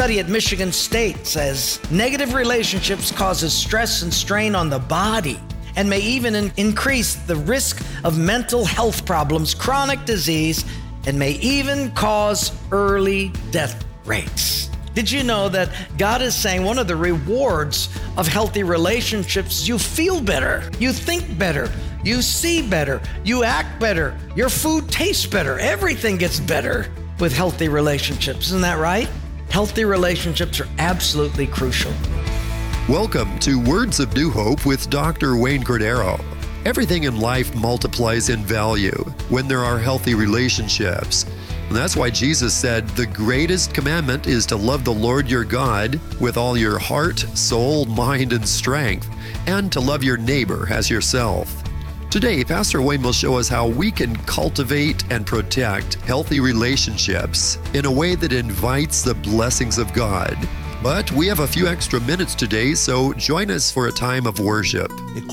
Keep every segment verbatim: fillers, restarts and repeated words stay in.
study at Michigan State says negative relationships causes stress and strain on the body and may even in- increase the risk of mental health problems, chronic disease, and may even cause early death rates. Did you know that God is saying one of the rewards of healthy relationships, you feel better, you think better, you see better, you act better, your food tastes better, everything gets better with healthy relationships. Isn't that right? Healthy relationships are absolutely crucial. Welcome to Words of New Hope with Doctor Wayne Cordero. Everything in life multiplies in value when there are healthy relationships. And that's why Jesus said the greatest commandment is to love the Lord your God with all your heart, soul, mind, and strength, and to love your neighbor as yourself. Today, Pastor Wayne will show us how we can cultivate and protect healthy relationships in a way that invites the blessings of God. But we have a few extra minutes today, so join us for a time of worship.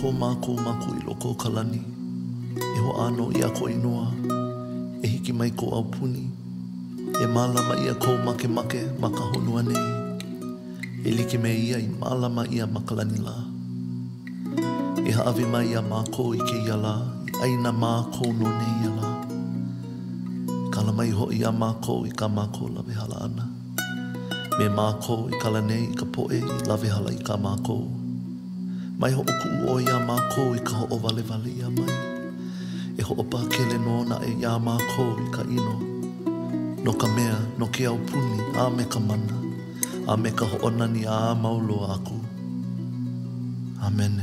E hiki mai ko au puni, e malama ia ko make make makahonua nei, e like me ia I malama ia makalani la. E haawi mai ia mako I ke ia la, I aina mako no nei ia la. Kala mai ho ia mako I ka mako lawe hala ana. Me mako I kala nei I ka poe I lawe hala I ka mako. Mai ho oku o ia mako I ka ho o vale vale ia mai. E ho'opa kele no na e ia mako I ka ino. No ka mea, no ke au puni, a me ka mana. A me ka ho'onani a maulo aku. Amen.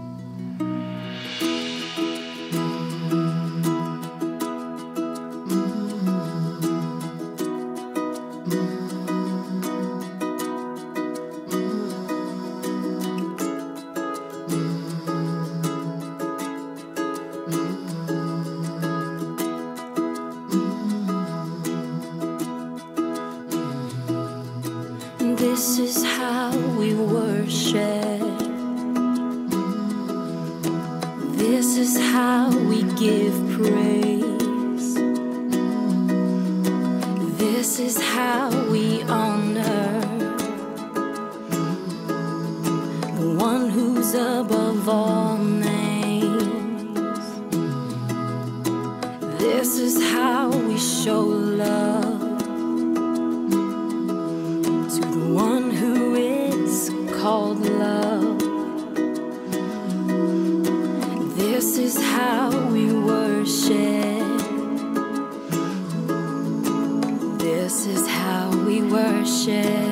This is how we worship. This is how we give praise. This is how we honor the one who's above all names. This is how we show love. One who is called love. This is how we worship. This is how we worship.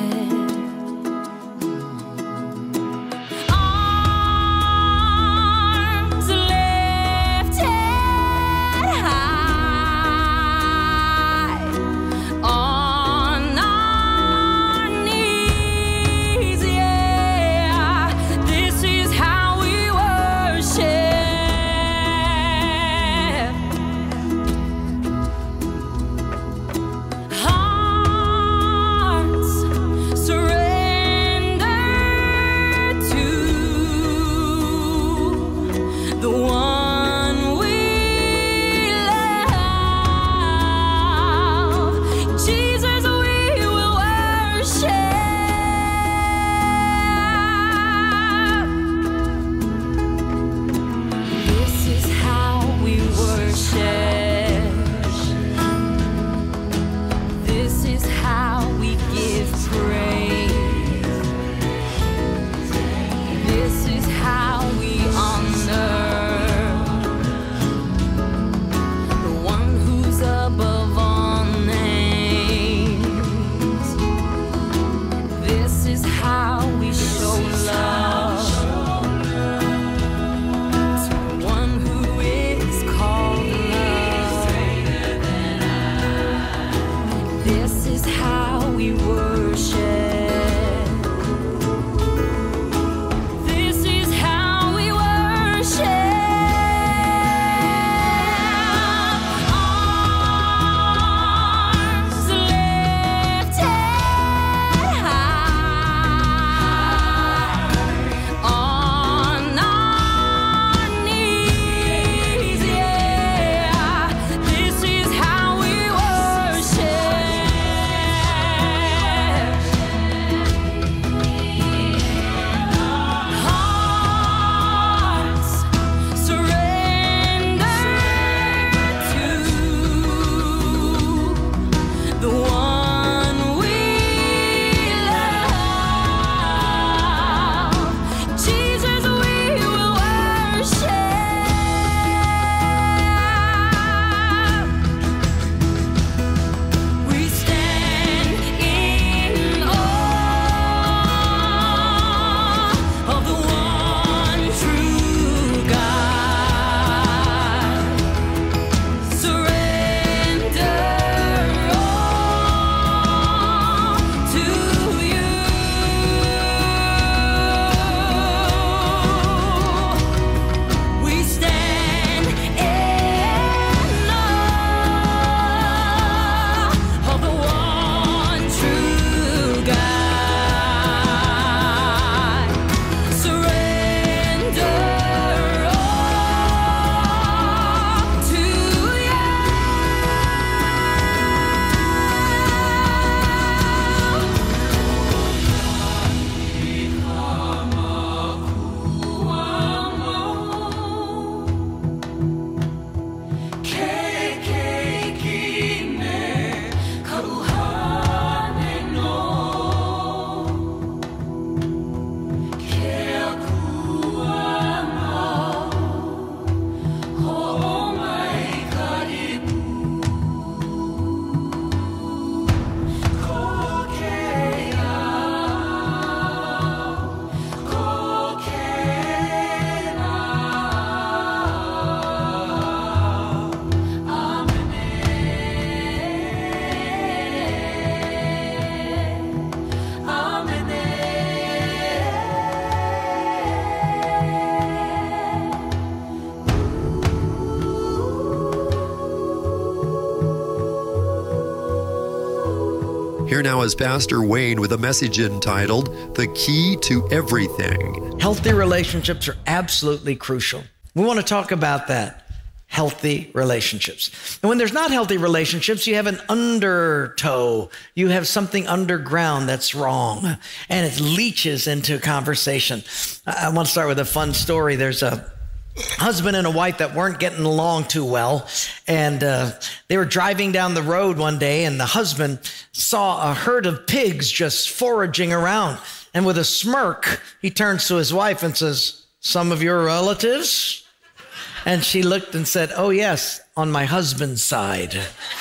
Here now is Pastor Wayne with a message entitled, The Key to Everything. Healthy relationships are absolutely crucial. We want to talk about that. Healthy relationships. And when there's not healthy relationships, you have an undertow. You have something underground that's wrong, and it leaches into conversation. I want to start with a fun story. There's a husband and a wife that weren't getting along too well, and uh, they were driving down the road one day, and the husband saw a herd of pigs just foraging around. And with a smirk, he turns to his wife and says, "Some of your relatives?" And she looked and said, "Oh, yes, on my husband's side."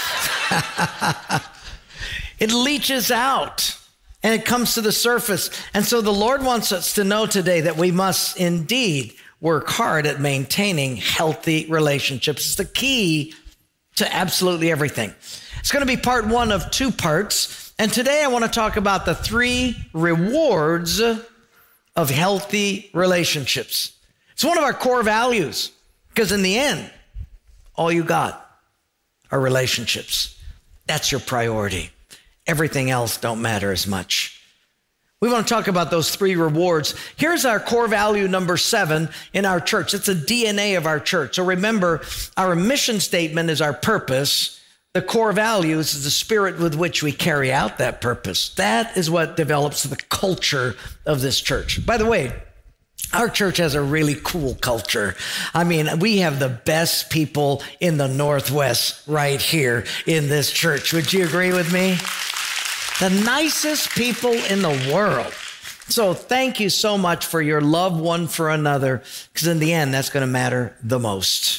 It leaches out and it comes to the surface. And so the Lord wants us to know today that we must indeed work hard at maintaining healthy relationships. It's the key to absolutely everything. It's going to be part one of two parts. And today I want to talk about the three rewards of healthy relationships. It's one of our core values. Because in the end, all you got are relationships. That's your priority. Everything else don't matter as much. We want to talk about those three rewards. Here's our core value number seven in our church. It's a D N A of our church. So remember, our mission statement is our purpose. The core values is the spirit with which we carry out that purpose. That is what develops the culture of this church. By the way, our church has a really cool culture. I mean, we have the best people in the Northwest right here in this church. Would you agree with me? The nicest people in the world. So thank you so much for your love one for another, because in the end, that's going to matter the most.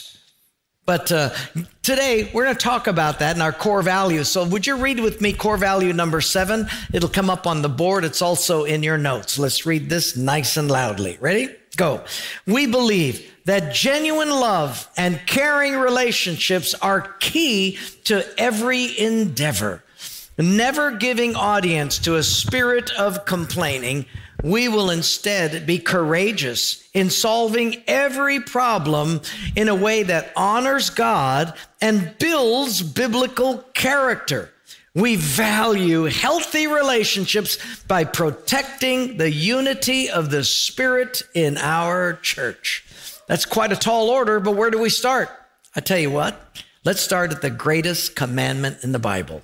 But uh, today, we're going to talk about that in our core values. So would you read with me core value number seven? It'll come up on the board. It's also in your notes. Let's read this nice and loudly. Ready? Go. We believe that genuine love and caring relationships are key to every endeavor. Never giving audience to a spirit of complaining, we will instead be courageous in solving every problem in a way that honors God and builds biblical character. We value healthy relationships by protecting the unity of the Spirit in our church. That's quite a tall order, but where do we start? I tell you what, let's start at the greatest commandment in the Bible.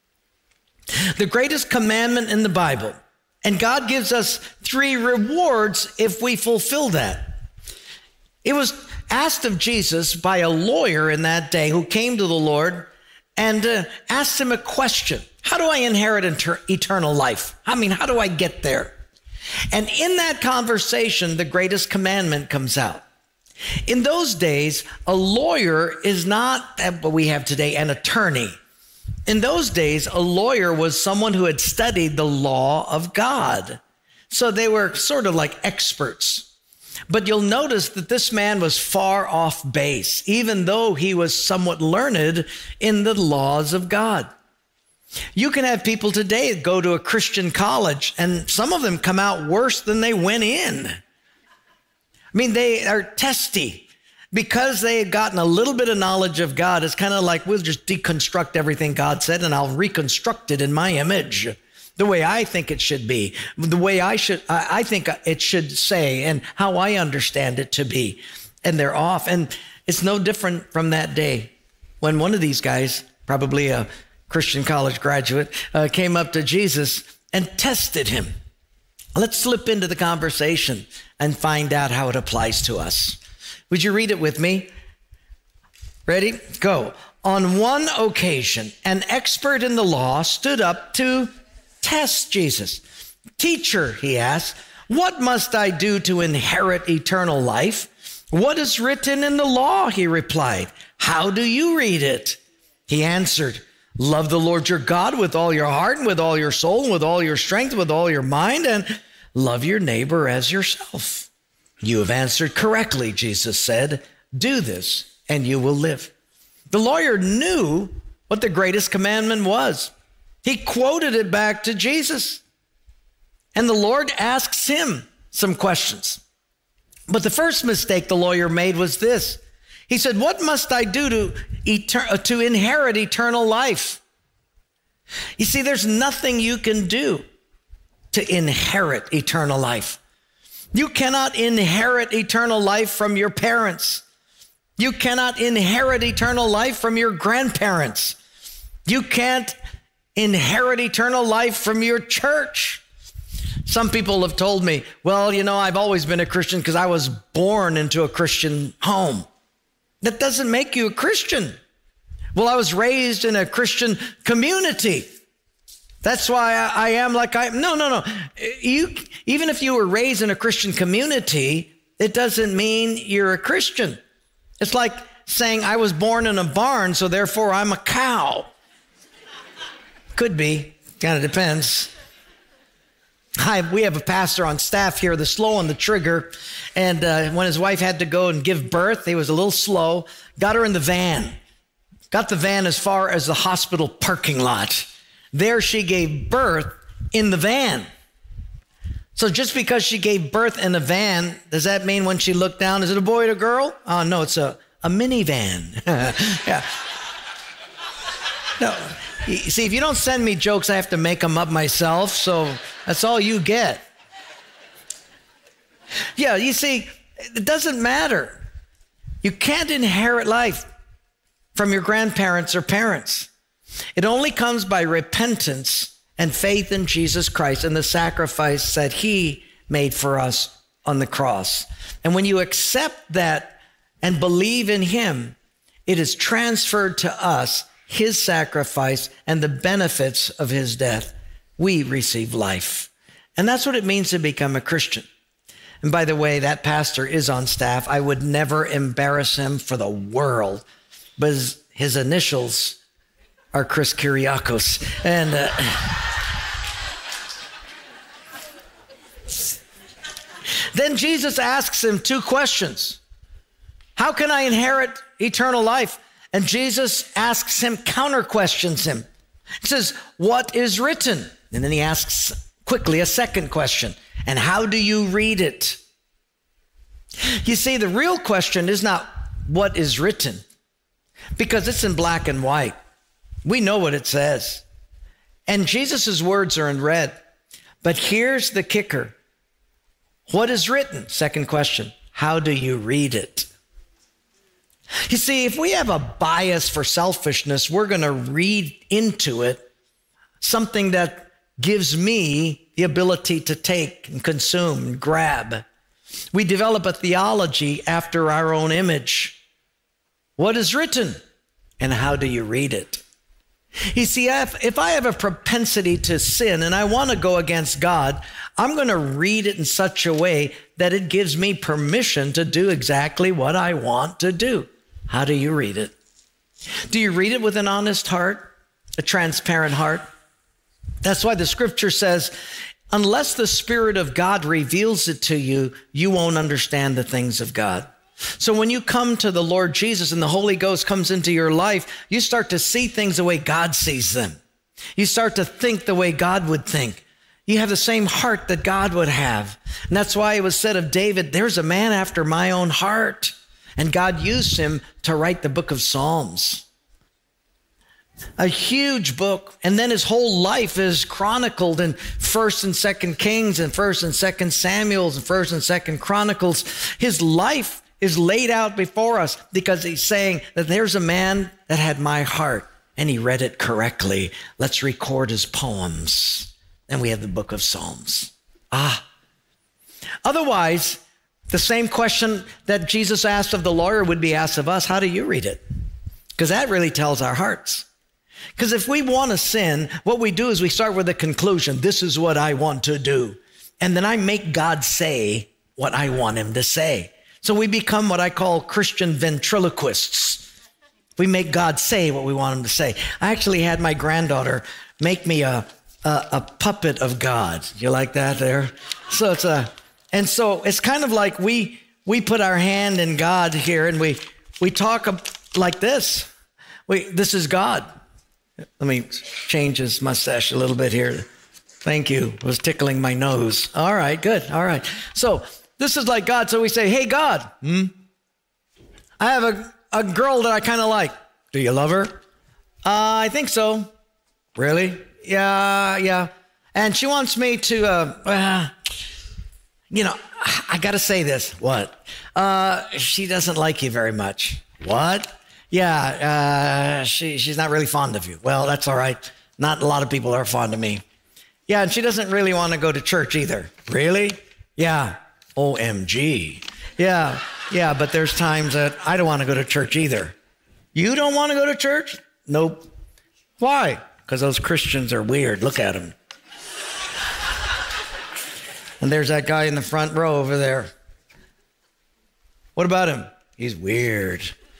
The greatest commandment in the Bible. And God gives us three rewards if we fulfill that. It was asked of Jesus by a lawyer in that day who came to the Lord and uh, asked him a question. How do I inherit inter- eternal life? I mean, how do I get there? And in that conversation, the greatest commandment comes out. In those days, a lawyer is not what we have today, an attorney. In those days, a lawyer was someone who had studied the law of God. So they were sort of like experts. But you'll notice that this man was far off base, even though he was somewhat learned in the laws of God. You can have people today that go to a Christian college, and some of them come out worse than they went in. I mean, they are testy. Because they had gotten a little bit of knowledge of God, it's kind of like, we'll just deconstruct everything God said and I'll reconstruct it in my image, the way I think it should be, the way I should, I think it should say, and how I understand it to be. And they're off. And it's no different from that day when one of these guys, probably a Christian college graduate, uh, came up to Jesus and tested him. Let's slip into the conversation and find out how it applies to us. Would you read it with me? Ready? Go. On one occasion, an expert in the law stood up to test Jesus. Teacher, he asked, what must I do to inherit eternal life? What is written in the law? He replied. How do you read it? He answered, love the Lord your God with all your heart and with all your soul and with all your strength, with all your mind, and love your neighbor as yourself. You have answered correctly, Jesus said. Do this and you will live. The lawyer knew what the greatest commandment was. He quoted it back to Jesus. And the Lord asks him some questions. But the first mistake the lawyer made was this. He said, what must I do to, etern- to inherit eternal life? You see, there's nothing you can do to inherit eternal life. You cannot inherit eternal life from your parents. You cannot inherit eternal life from your grandparents. You can't inherit eternal life from your church. Some people have told me, well, you know, I've always been a Christian because I was born into a Christian home. That doesn't make you a Christian. Well, I was raised in a Christian community. That's why I, I am like I am. No, no, no. You, even if you were raised in a Christian community, it doesn't mean you're a Christian. It's like saying I was born in a barn, so therefore I'm a cow. Could be. Kind of depends. Hi, we have a pastor on staff here that's slow on the trigger. And uh, when his wife had to go and give birth, he was a little slow. Got her in the van. Got the van as far as the hospital parking lot. There she gave birth in the van. So just because she gave birth in a van, does that mean when she looked down, is it a boy or a girl? Oh, no, it's a, a minivan. Yeah. No. See, if you don't send me jokes, I have to make them up myself. So that's all you get. Yeah, you see, it doesn't matter. You can't inherit life from your grandparents or parents. It only comes by repentance and faith in Jesus Christ and the sacrifice that he made for us on the cross. And when you accept that and believe in him, it is transferred to us, his sacrifice and the benefits of his death. We receive life. And that's what it means to become a Christian. And by the way, that pastor is on staff. I would never embarrass him for the world, but his, his initials are Chris Kyriakos. And uh, then Jesus asks him two questions. How can I inherit eternal life? And Jesus asks him, counter questions him. He says, what is written? And then he asks quickly a second question. And how do you read it? You see, the real question is not what is written, because it's in black and white. We know what it says. And Jesus' words are in red. But here's the kicker. What is written? Second question. How do you read it? You see, if we have a bias for selfishness, we're going to read into it something that gives me the ability to take and consume and grab. We develop a theology after our own image. What is written? And how do you read it? You see, if, if I have a propensity to sin and I want to go against God, I'm going to read it in such a way that it gives me permission to do exactly what I want to do. How do you read it? Do you read it with an honest heart, a transparent heart? That's why the scripture says, unless the Spirit of God reveals it to you, you won't understand the things of God. So when you come to the Lord Jesus and the Holy Ghost comes into your life, you start to see things the way God sees them. You start to think the way God would think. You have the same heart that God would have. And that's why it was said of David, there's a man after my own heart. And God used him to write the book of Psalms. A huge book. And then his whole life is chronicled in First and Second Kings and First and Second Samuels and First and Second Chronicles. His life is laid out before us because he's saying that there's a man that had my heart and he read it correctly. Let's record his poems. Then we have the book of Psalms. Ah. Otherwise, the same question that Jesus asked of the lawyer would be asked of us. How do you read it? Because that really tells our hearts. Because if we want to sin, what we do is we start with a conclusion. This is what I want to do. And then I make God say what I want him to say. So we become what I call Christian ventriloquists. We make God say what we want him to say. I actually had my granddaughter make me a, a, a puppet of God. You like that there? So it's a... And so it's kind of like we we put our hand in God here and we we talk like this. We this is God. Let me change his mustache a little bit here. Thank you. It was tickling my nose. All right, good. All right. So this is like God. So we say, hey, God, hmm? I have a, a girl that I kind of like. Do you love her? Uh, I think so. Really? Yeah, yeah. And she wants me to, uh, uh you know, I got to say this. What? Uh, she doesn't like you very much. What? Yeah, uh, she, she's not really fond of you. Well, that's all right. Not a lot of people are fond of me. Yeah, and she doesn't really want to go to church either. Really? Yeah. O M G. Yeah, yeah, but there's times that I don't want to go to church either. You don't want to go to church? Nope. Why? Because those Christians are weird. Look at them. And there's that guy in the front row over there. What about him? He's weird.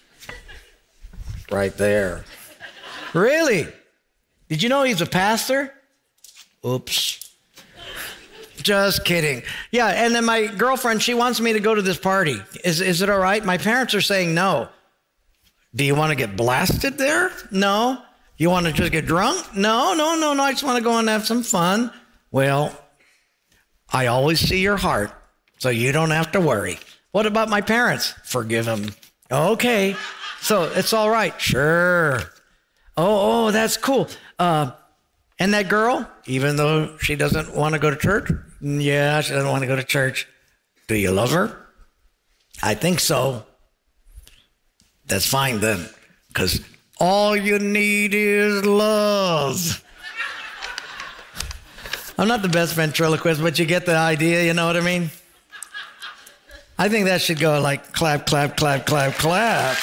Right there. Really? Did you know he's a pastor? Oops. Just kidding. Yeah, and then my girlfriend, she wants me to go to this party. Is, is it all right? My parents are saying no. Do you want to get blasted there? No. You want to just get drunk? No, no, no, no. I just want to go and have some fun. Well, I always see your heart, so you don't have to worry. What about my parents? Forgive them. Okay. So it's all right. Sure. Oh, oh, that's cool. Uh, and that girl, even though she doesn't want to go to church, yeah, she doesn't want to go to church. Do you love her? I think so. That's fine then, because all you need is love. I'm not the best ventriloquist, but you get the idea, you know what I mean? I think that should go like clap, clap, clap, clap, clap.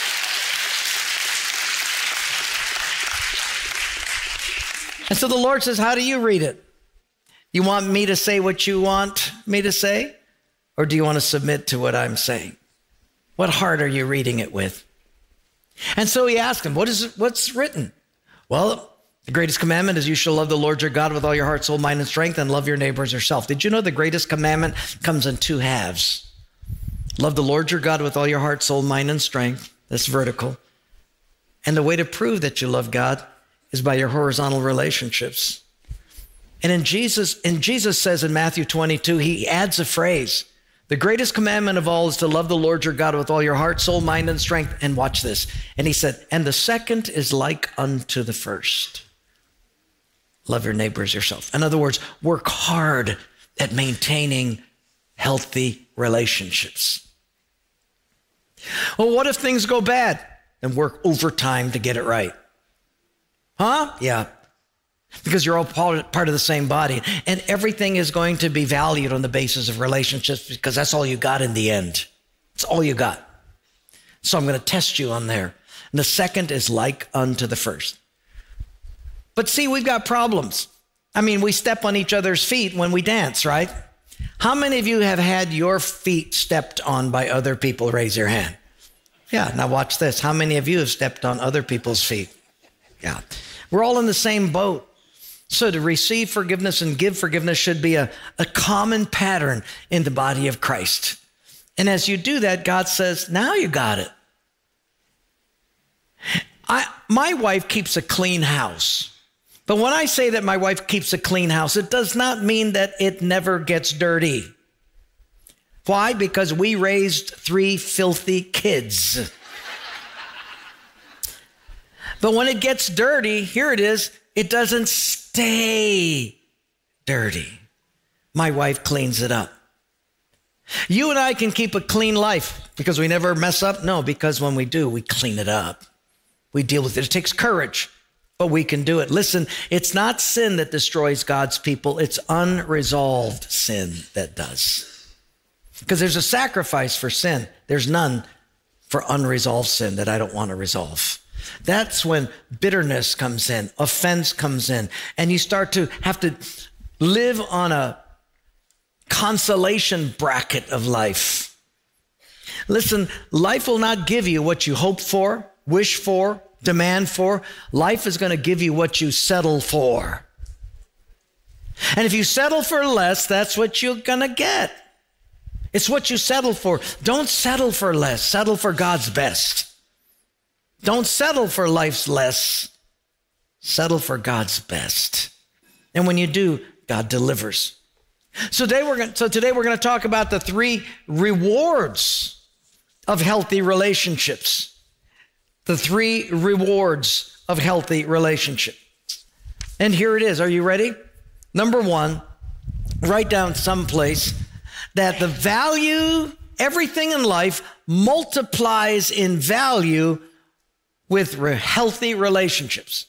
And so the Lord says, how do you read it? You want me to say what you want me to say? Or do you want to submit to what I'm saying? What heart are you reading it with? And so he asked him, what is what's written? Well, the greatest commandment is you shall love the Lord your God with all your heart, soul, mind, and strength, and love your neighbor as yourself. Did you know the greatest commandment comes in two halves? Love the Lord your God with all your heart, soul, mind, and strength. That's vertical. And the way to prove that you love God is by your horizontal relationships. And in Jesus, and Jesus says in Matthew twenty-two, he adds a phrase. The greatest commandment of all is to love the Lord your God with all your heart, soul, mind, and strength. And watch this. And he said, and the second is like unto the first. Love your neighbor as yourself. In other words, work hard at maintaining healthy relationships. Well, what if things go bad? Then work overtime to get it right. Huh? Yeah. Because you're all part of the same body. And everything is going to be valued on the basis of relationships because that's all you got in the end. It's all you got. So I'm going to test you on there. And the second is like unto the first. But see, we've got problems. I mean, we step on each other's feet when we dance, right? How many of you have had your feet stepped on by other people? Raise your hand. Yeah, now watch this. How many of you have stepped on other people's feet? Yeah. We're all in the same boat. So to receive forgiveness and give forgiveness should be a, a common pattern in the body of Christ. And as you do that, God says, now you got it. I, my wife keeps a clean house. But when I say that my wife keeps a clean house, it does not mean that it never gets dirty. Why? Because we raised three filthy kids. But when it gets dirty, here it is, it doesn't stay dirty. My wife cleans it up. You and I can keep a clean life because we never mess up? No, because when we do, we clean it up. We deal with it. It takes courage, but we can do it. Listen, it's not sin that destroys God's people. It's unresolved sin that does. Because there's a sacrifice for sin. There's none for unresolved sin that I don't want to resolve. That's when bitterness comes in, offense comes in, and you start to have to live on a consolation bracket of life. Listen, life will not give you what you hope for, wish for, demand for. Life is going to give you what you settle for. And if you settle for less, that's what you're going to get. It's what you settle for. Don't settle for less. Settle for God's best. Don't settle for life's less. Settle for God's best. And when you do, God delivers. So today we're going to, so today we're going to talk about the three rewards of healthy relationships. The three rewards of healthy relationships. And here it is. Are you ready? Number one, write down someplace that the value, everything in life multiplies in value with re- healthy relationships.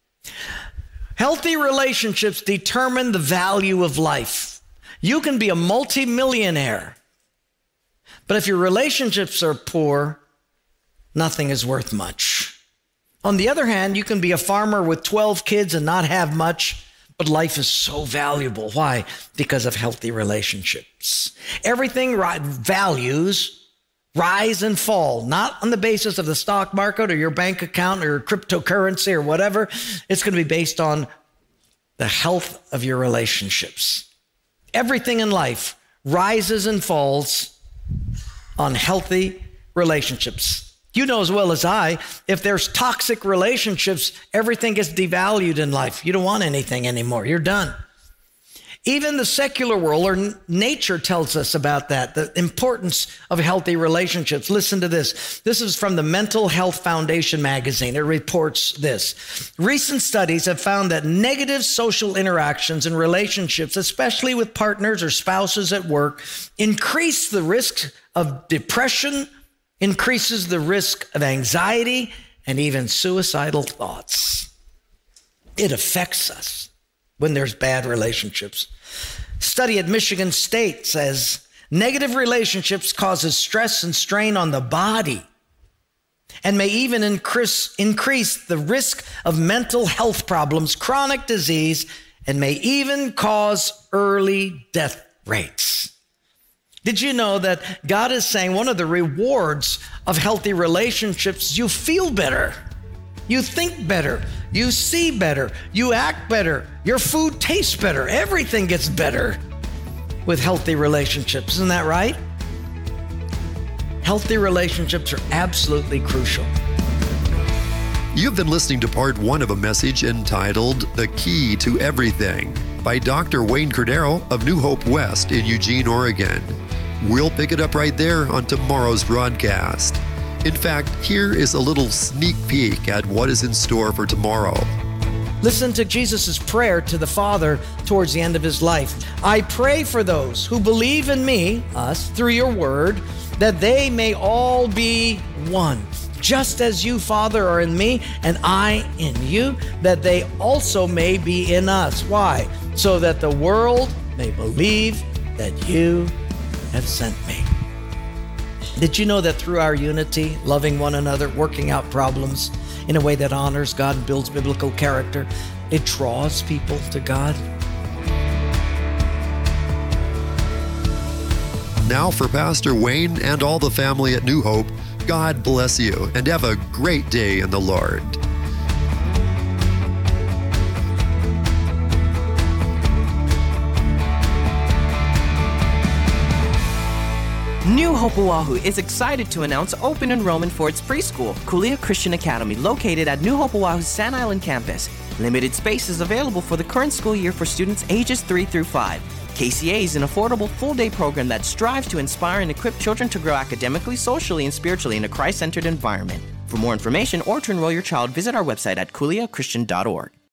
Healthy relationships determine the value of life. You can be a multimillionaire, but if your relationships are poor, nothing is worth much. On the other hand, you can be a farmer with twelve kids and not have much, but life is so valuable. Why? Because of healthy relationships. Everything ri- values rise and fall, not on the basis of the stock market or your bank account or cryptocurrency or whatever. It's going to be based on the health of your relationships. Everything in life rises and falls on healthy relationships. You know as well as I, if there's toxic relationships, everything gets devalued in life. You don't want anything anymore. You're done. Even the secular world or nature tells us about that, the importance of healthy relationships. Listen to this. This is from the Mental Health Foundation magazine. It reports this. Recent studies have found that negative social interactions and relationships, especially with partners or spouses at work, increase the risk of depression, increases the risk of anxiety, and even suicidal thoughts. It affects us when there's bad relationships. Study at Michigan State says negative relationships causes stress and strain on the body and may even increase, increase the risk of mental health problems, chronic disease, and may even cause early death rates. Did you know that God is saying one of the rewards of healthy relationships, you feel better, you think better, you see better, you act better, your food tastes better, everything gets better with healthy relationships. Isn't that right? Healthy relationships are absolutely crucial. You've been listening to part one of a message entitled The Key to Everything by Doctor Wayne Cordero of New Hope West in Eugene, Oregon. We'll pick it up right there on tomorrow's broadcast. In fact, here is a little sneak peek at what is in store for tomorrow. Listen to Jesus' prayer to the Father towards the end of his life. I pray for those who believe in me, us, through your word, that they may all be one. Just as you, Father, are in me and I in you, that they also may be in us. Why? So that the world may believe that you have sent me. Did you know that through our unity, loving one another, working out problems in a way that honors God and builds biblical character, it draws people to God? Now for Pastor Wayne and all the family at New Hope, God bless you and have a great day in the Lord. New Hope Oahu is excited to announce open enrollment for its preschool, Kulia Christian Academy, located at New Hope Oahu's Sand Island campus. Limited space is available for the current school year for students ages three through five. K C A is an affordable full-day program that strives to inspire and equip children to grow academically, socially, and spiritually in a Christ-centered environment. For more information or to enroll your child, visit our website at kulia christian dot org.